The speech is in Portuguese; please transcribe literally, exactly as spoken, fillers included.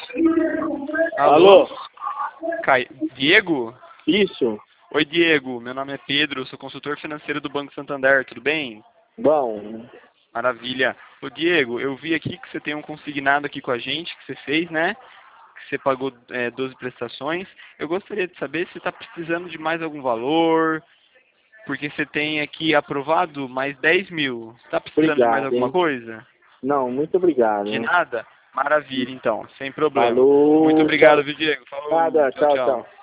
Alô? Alô? Cai... Diego? Isso. Oi, Diego. Meu nome é Pedro, sou consultor financeiro do Banco Santander, tudo bem? Bom. Maravilha. Ô, Diego, eu vi aqui que você tem um consignado aqui com a gente, que você fez, né? Que você pagou é, doze prestações. Eu gostaria de saber se você está precisando de mais algum valor, porque você tem aqui aprovado mais dez mil. Está precisando de mais Obrigado, alguma hein? coisa? Não, muito obrigado. De nada? Maravilha, então, sem problema. Falou. Muito obrigado, viu, Diego? Falou, Nada, tchau, tchau, tchau. tchau.